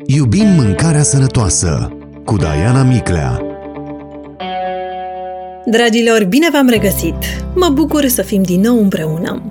Iubim mâncarea sănătoasă cu Diana Miclea. Dragilor, bine v-am regăsit! Mă bucur să fim din nou împreună.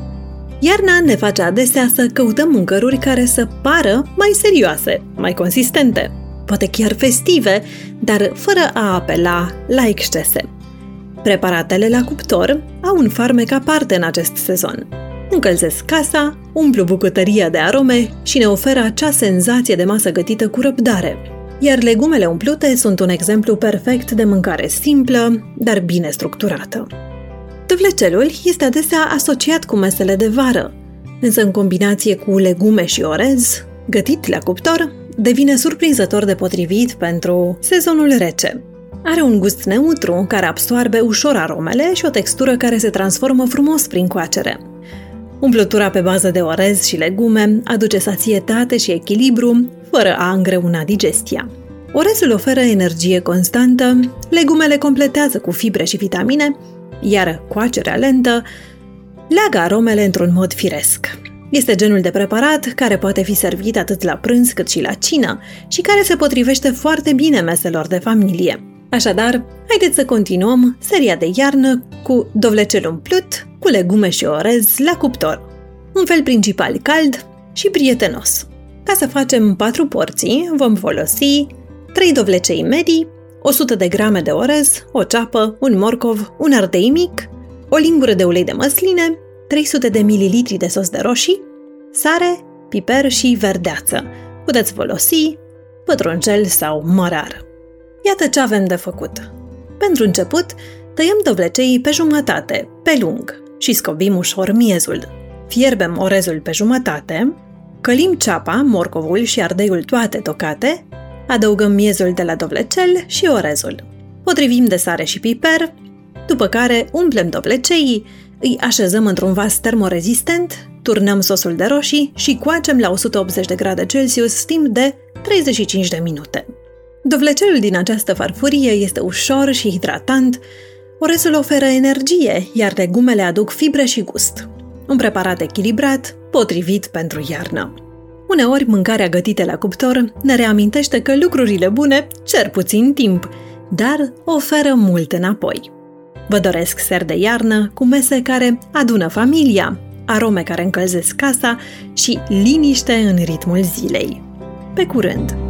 Iarna ne face adesea să căutăm mâncăruri care să pară mai serioase, mai consistente, poate chiar festive, dar fără a apela la excese. Preparatele la cuptor au un farmec aparte în acest sezon. Încălzesc casa, umplu bucătăria de arome și ne oferă acea senzație de masă gătită cu răbdare. Iar legumele umplute sunt un exemplu perfect de mâncare simplă, dar bine structurată. Dovlecelul este adesea asociat cu mesele de vară, însă în combinație cu legume și orez, gătit la cuptor, devine surprinzător de potrivit pentru sezonul rece. Are un gust neutru care absoarbe ușor aromele și o textură care se transformă frumos prin coacere. Umplutura pe bază de orez și legume aduce sațietate și echilibru, fără a îngreuna digestia. Orezul oferă energie constantă, legumele completează cu fibre și vitamine, iar coacerea lentă leagă aromele într-un mod firesc. Este genul de preparat care poate fi servit atât la prânz cât și la cină și care se potrivește foarte bine meselor de familie. Așadar, haideți să continuăm seria de iarnă cu dovlecel umplut, cu legume și orez la cuptor. Un fel principal cald și prietenos. Ca să facem 4 porții, vom folosi 3 dovlecei medii, 100 de grame de orez, o ceapă, un morcov, un ardei mic, o lingură de ulei de măsline, 300 de ml de sos de roșii, sare, piper și verdeață. Puteți folosi pătruncel sau mărar. Iată ce avem de făcut. Pentru început, tăiem dovleceii pe jumătate, pe lung, și scobim ușor miezul. Fierbem orezul pe jumătate, călim ceapa, morcovul și ardeiul toate tocate, adăugăm miezul de la dovlecel și orezul. Potrivim de sare și piper, după care umplem dovleceii, îi așezăm într-un vas termorezistent, turnăm sosul de roșii și coacem la 180 de grade Celsius timp de 35 de minute. Dovlecelul din această farfurie este ușor și hidratant, orezul oferă energie, iar legumele aduc fibre și gust. Un preparat echilibrat, potrivit pentru iarnă. Uneori, mâncarea gătită la cuptor ne reamintește că lucrurile bune cer puțin timp, dar oferă mult înapoi. Vă doresc seri de iarnă cu mese care adună familia, arome care încălzesc casa și liniște în ritmul zilei. Pe curând!